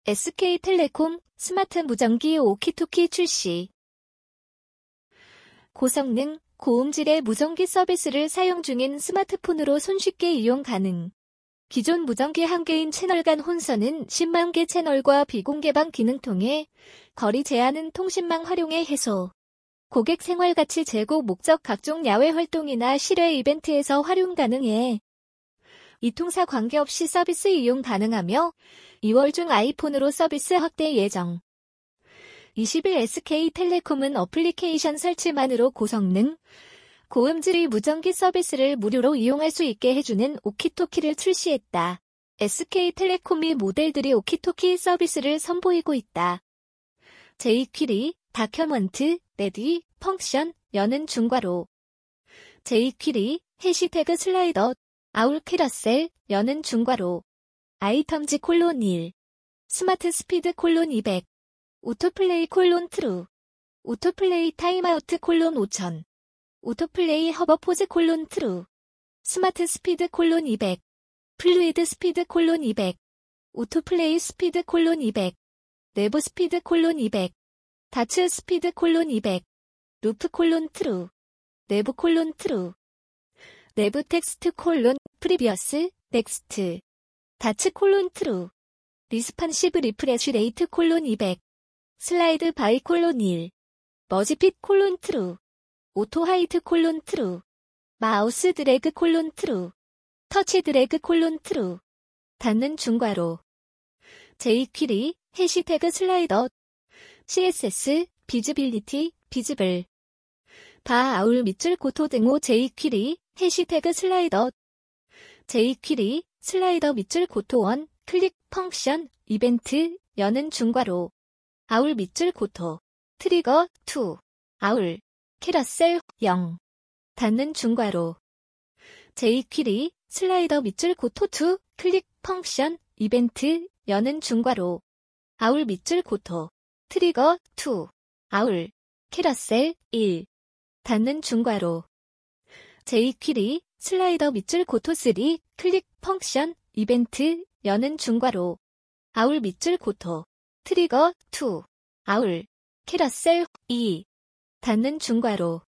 SK텔레콤 스마트 무전기 오키토키 출시. 고성능, 고음질의 무전기 서비스를 사용 중인 스마트폰으로 손쉽게 이용 가능. 기존 무전기 한 개인 채널 간 혼선은 10만 개 채널과 비공개방 기능 통해 거리 제한은 통신망 활용의 해소. 고객 생활 가치 제고 목적 각종 야외 활동이나 실외 이벤트에서 활용 가능해. 이통사 관계없이 서비스 이용 가능하며 2월 중 아이폰으로 서비스 확대 예정. 20일 SK텔레콤은 어플리케이션 설치만으로 고성능, 고음질의 무전기 서비스를 무료로 이용할 수 있게 해주는 오키토키를 출시했다. SK텔레콤이 모델들이 오키토키 서비스를 선보이고 있다. jQuery, 다큐먼트, 레디, 펑션, 여는 중괄호. jQuery, 해시태그 슬라이더, 아울 캐러셀, 여는 중괄호. 아이템즈 콜론 1. 스마트 스피드 콜론 200. 오토플레이 콜론 트루. 오토플레이 타임아우트 콜론 5000. 오토플레이 허버포즈 콜론 트루. 스마트 스피드 콜론 200. 플루이드 스피드 콜론 200. 오토플레이 스피드 콜론 200. 내부 스피드 콜론 200. 다츠 스피드 콜론 200. 루프 콜론 트루. 내부 콜론 트루. 내부 텍스트 콜론 프리비어스 넥스트. 다츠 콜론 트루. 리스판시브 리프레쉬 레이트 콜론 200. 슬라이드 바이 콜론 1. 머지핏 콜론 트루. 오토 하이트 콜론 트루. 마우스 드래그 콜론 트루. 터치 드래그 콜론 트루. 닫는 중괄호. jQuery, 해시태그 슬라이더. CSS, 비즈빌리티, 비즈블. 바 아울 밑줄 고토 등호 jQuery, 해시태그 슬라이더. jQuery, 슬라이더 밑줄 고토 1, 클릭 펑션, 이벤트, 여는 중괄호. 아울 밑줄 고토. 트리거 2. 아울. 캐러셀 0. 닫는 중괄호. jQuery, 슬라이더 밑줄 고토 2, 클릭 펑션, 이벤트, 여는 중괄호. 아울 밑줄 고토. 트리거 2. 아울. 캐러셀 1. 닫는 중괄호. jQuery, 슬라이더 밑줄 고토 3, 클릭 펑션, 이벤트, 여는 중괄호. 아울 밑줄 고토. 트리거 2. 아울. 캐러셀 2. 닫는 중괄호.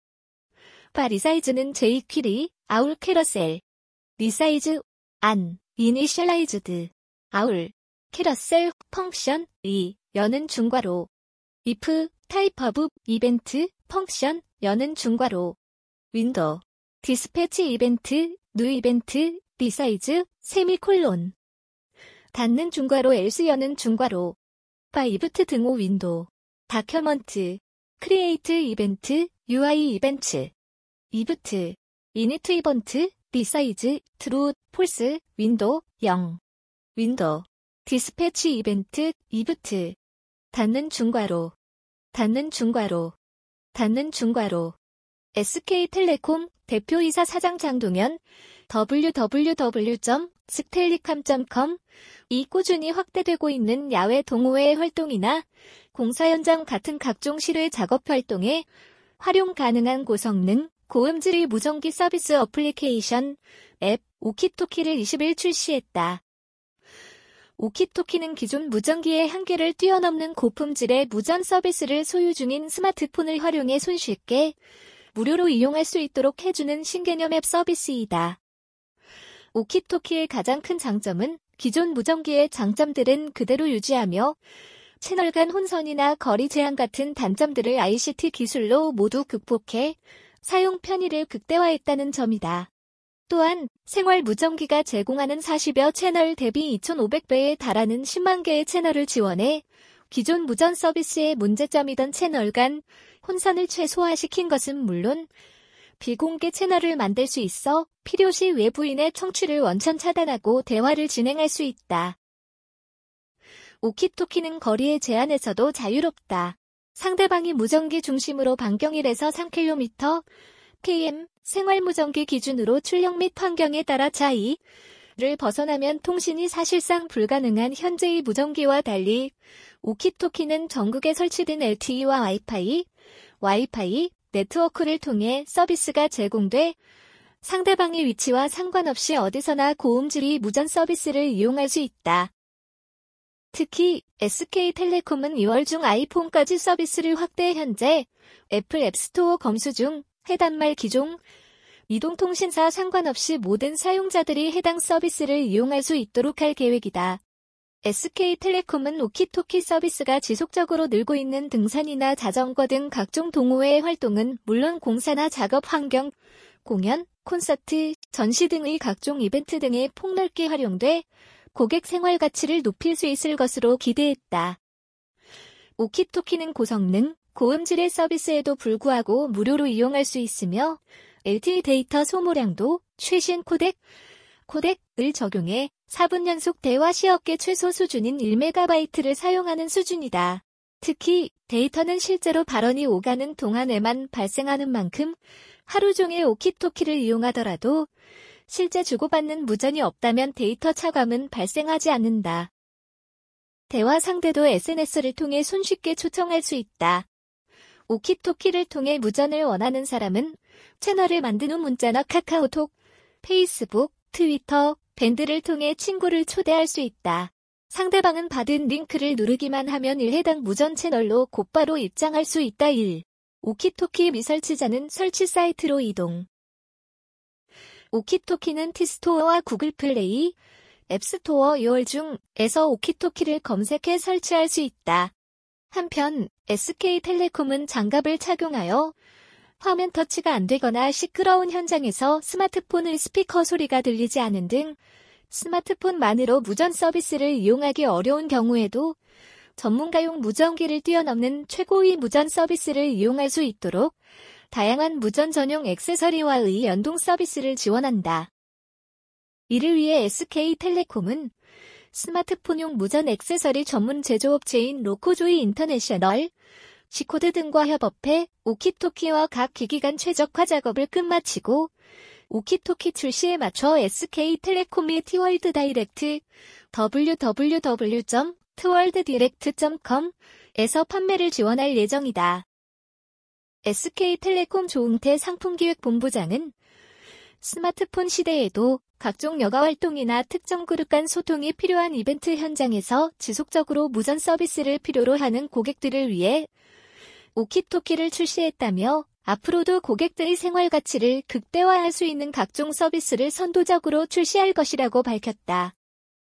바 리사이즈는 jQuery, 아울 캐러셀. 리사이즈, 안, 이니셜라이즈드. 아울. 캐러셀, 펑션, 2, 여는 중괄호. if, 타입 오브, 이벤트, 펑션, 여는 중괄호. 윈도우. 디스패치 이벤트, 뉴 이벤트, 리사이즈, 세미콜론. 닫는 중괄호 else 여는 중괄호. 바 이브트 등호 윈도우. 다큐먼트. 크리에이트 이벤트, UI 이벤트. 이브트. 이니트 이벤트, 리사이즈, 트루, 폴스, 윈도우, 0. 윈도우. 디스패치 이벤트, 이브트. 닫는 중괄호. 닫는 중괄호. 닫는 중괄호. SK텔레콤 대표이사 사장 장동현 www.stellicom.com 이 꾸준히 확대되고 있는 야외 동호회 활동이나 공사 현장 같은 각종 실외 작업 활동에 활용 가능한 고성능, 고음질의 무전기 서비스 어플리케이션 앱 오키토키를 20일 출시했다. 오키토키는 기존 무전기의 한계를 뛰어넘는 고품질의 무전 서비스를 소유 중인 스마트폰을 활용해 손쉽게 무료로 이용할 수 있도록 해주는 신개념 앱 서비스이다. 오키토키의 가장 큰 장점은 기존 무전기의 장점들은 그대로 유지하며 채널 간 혼선이나 거리 제한 같은 단점들을 ICT 기술로 모두 극복해 사용 편의를 극대화했다는 점이다. 또한 생활 무전기가 제공하는 40여 채널 대비 2,500배에 달하는 10만 개의 채널을 지원해 기존 무전 서비스의 문제점이던 채널 간 혼선을 최소화시킨 것은 물론 비공개 채널을 만들 수 있어 필요시 외부인의 청취를 원천 차단하고 대화를 진행할 수 있다. 오키토키는 거리의 제한에서도 자유롭다. 상대방이 무전기 중심으로 반경 1에서 3km, km, 생활무전기 기준으로 출력 및 환경에 따라 차이를 벗어나면 통신이 사실상 불가능한 현재의 무전기와 달리 오키토키는 전국에 설치된 LTE와 와이파이 네트워크를 통해 서비스가 제공돼 상대방의 위치와 상관없이 어디서나 고음질의 무전 서비스를 이용할 수 있다. 특히 SK텔레콤은 2월 중 아이폰까지 서비스를 확대. 현재 애플 앱스토어 검수 중 해당 말 기종 이동통신사 상관없이 모든 사용자들이 해당 서비스를 이용할 수 있도록 할 계획이다. SK텔레콤은 오키토키 서비스가 지속적으로 늘고 있는 등산이나 자전거 등 각종 동호회 활동은 물론 공사나 작업 환경, 공연, 콘서트, 전시 등의 각종 이벤트 등에 폭넓게 활용돼 고객 생활 가치를 높일 수 있을 것으로 기대했다. 오키토키는 고성능, 고음질의 서비스에도 불구하고 무료로 이용할 수 있으며 LTE 데이터 소모량도 최신 코덱을 적용해 4분 연속 대화 시업계 최소 수준인 1MB를 사용하는 수준이다. 특히 데이터는 실제로 발언이 오가는 동안에만 발생하는 만큼 하루 종일 오키토키를 이용하더라도 실제 주고받는 무전이 없다면 데이터 차감은 발생하지 않는다. 대화 상대도 SNS를 통해 손쉽게 초청할 수 있다. 오키토키를 통해 무전을 원하는 사람은 채널을 만든 후 문자나 카카오톡, 페이스북, 트위터, 밴드를 통해 친구를 초대할 수 있다. 상대방은 받은 링크를 누르기만 하면 해당 무전 채널로 곧바로 입장할 수 있다. 1. 오키토키 미설치자는 설치 사이트로 이동. 오키토키는 티스토어와 구글 플레이, 앱스토어 2월 중에서 오키토키를 검색해 설치할 수 있다. 한편 SK텔레콤은 장갑을 착용하여 화면 터치가 안 되거나 시끄러운 현장에서 스마트폰의 스피커 소리가 들리지 않은 등 스마트폰만으로 무전 서비스를 이용하기 어려운 경우에도 전문가용 무전기를 뛰어넘는 최고의 무전 서비스를 이용할 수 있도록 다양한 무전 전용 액세서리와의 연동 서비스를 지원한다. 이를 위해 SK텔레콤은 스마트폰용 무전 액세서리 전문 제조업체인 로코조이 인터내셔널, C코드 등과 협업해 오키토키와 각 기기 간 최적화 작업을 끝마치고 오키토키 출시에 맞춰 SK텔레콤이 트월드 다이렉트 www.tworlddirect.com에서 판매를 지원할 예정이다. SK텔레콤 조응태 상품기획본부장은 스마트폰 시대에도 각종 여가 활동이나 특정 그룹 간 소통이 필요한 이벤트 현장에서 지속적으로 무전 서비스를 필요로 하는 고객들을 위해 오키토키를 출시했다며 앞으로도 고객들의 생활 가치를 극대화할 수 있는 각종 서비스를 선도적으로 출시할 것이라고 밝혔다.